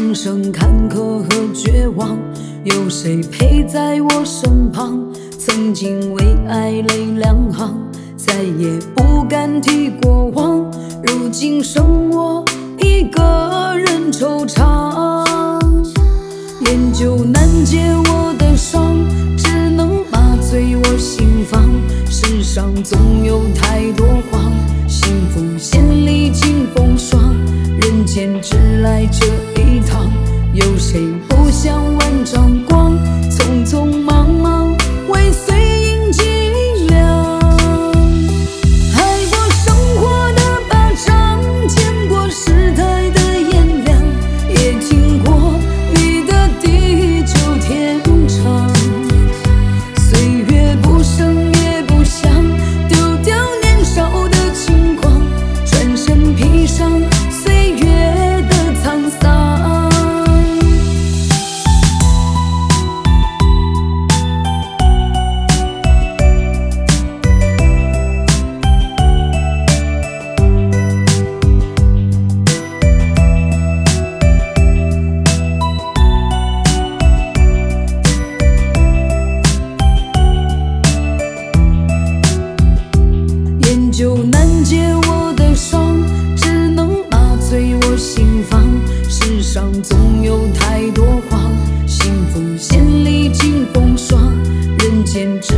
人生坎坷和绝望，有谁陪在我身旁？曾经为爱泪两行，再也不敢提过往。如今剩我一个人惆怅，烟酒难解我的伤，只能麻醉我心房。世上总有太多谎，幸福先历经风霜，人间只来这一趟，有谁不想万丈光？匆匆忙忙为碎银几两，挨过生活的巴掌，见过时代的炎凉，也听过你的地久天长。岁月不声也不响，丢掉年少的轻狂，转身披上岁月的沧桑。烟酒难解我的伤，只能麻醉我心房。世上总有太多谎，幸福先历经风霜，人间只